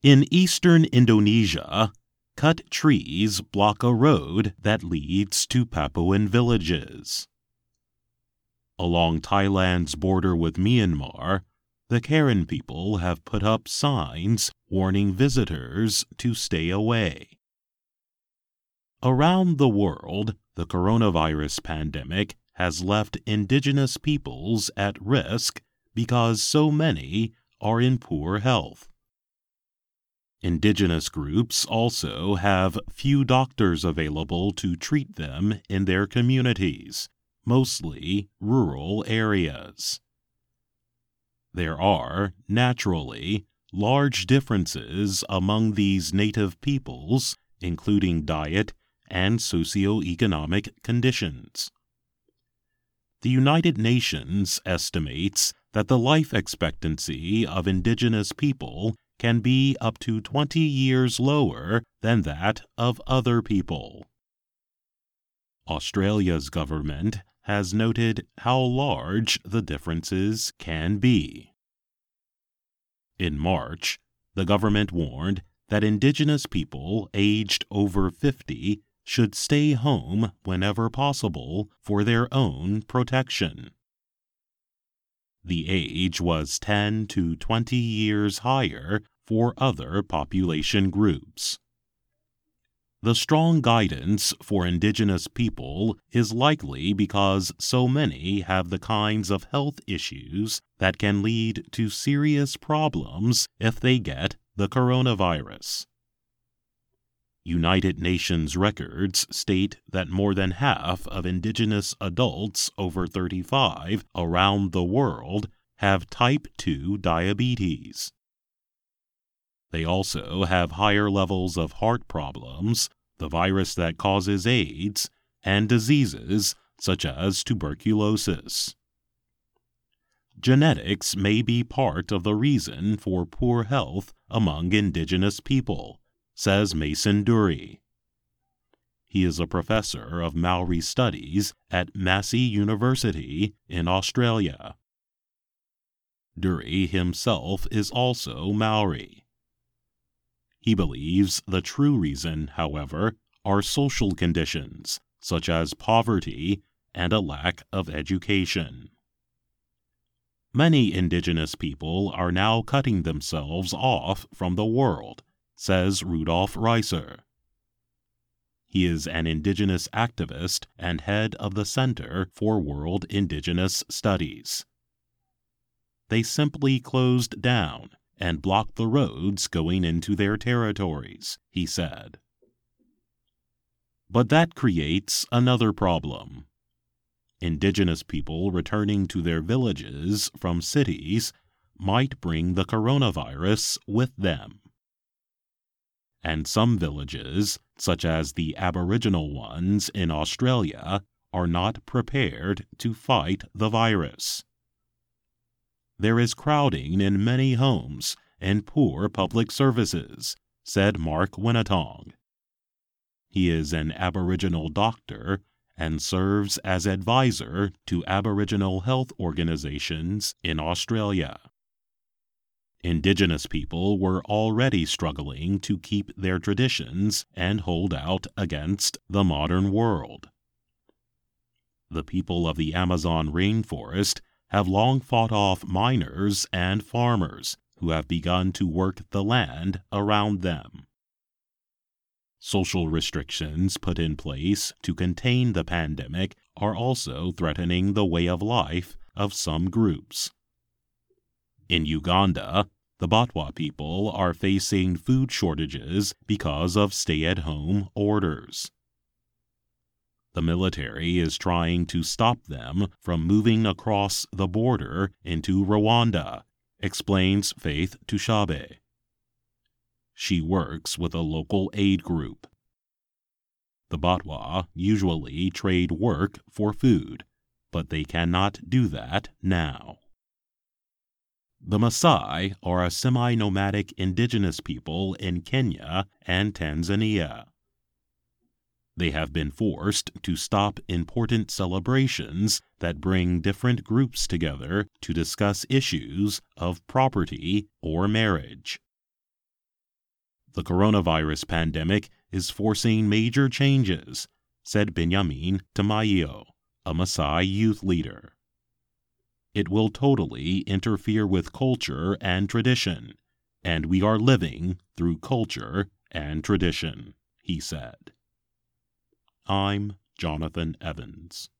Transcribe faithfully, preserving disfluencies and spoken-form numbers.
In eastern Indonesia, cut trees block a road that leads to Papuan villages. Along Thailand's border with Myanmar, the Karen people have put up signs warning visitors to stay away. Around the world, the coronavirus pandemic has left indigenous peoples at risk because so many are in poor health. Indigenous groups also have few doctors available to treat them in their communities, mostly rural areas. There are, naturally, large differences among these native peoples, including diet and socioeconomic conditions. The United Nations estimates that the life expectancy of indigenous people can be up to twenty years lower than that of other people. Australia's government has noted how large the differences can be. In March, the government warned that indigenous people aged over fifty should stay home whenever possible for their own protection. The age was ten to twenty years higher for other population groups. The strong guidance for indigenous people is likely because so many have the kinds of health issues that can lead to serious problems if they get the coronavirus. United Nations records state that more than half of indigenous adults over thirty-five around the world have type two diabetes. They also have higher levels of heart problems, the virus that causes AIDS, and diseases such as tuberculosis. Genetics may be part of the reason for poor health among indigenous people, says Mason Dury. He is a professor of Maori studies at Massey University in Australia. Dury himself is also Maori. He believes the true reason, however, are social conditions, such as poverty and a lack of education. Many indigenous people are now cutting themselves off from the world, says Rudolf Reiser. He is an indigenous activist and head of the Center for World Indigenous Studies. They simply closed down and blocked the roads going into their territories, he said. But that creates another problem. Indigenous people returning to their villages from cities might bring the coronavirus with them. And some villages, such as the Aboriginal ones in Australia, are not prepared to fight the virus. There is crowding in many homes and poor public services, said Mark Winnetong. He is an Aboriginal doctor and serves as advisor to Aboriginal health organizations in Australia. Indigenous people were already struggling to keep their traditions and hold out against the modern world. The people of the Amazon rainforest have long fought off miners and farmers who have begun to work the land around them. Social restrictions put in place to contain the pandemic are also threatening the way of life of some groups. In Uganda, the Batwa people are facing food shortages because of stay-at-home orders. The military is trying to stop them from moving across the border into Rwanda, explains Faith Tushabe. She works with a local aid group. The Batwa usually trade work for food, but they cannot do that now. The Maasai are a semi-nomadic indigenous people in Kenya and Tanzania. They have been forced to stop important celebrations that bring different groups together to discuss issues of property or marriage. The coronavirus pandemic is forcing major changes, said Benjamin Tamayo, a Maasai youth leader. It will totally interfere with culture and tradition, and we are living through culture and tradition, he said. I'm Jonathan Evans.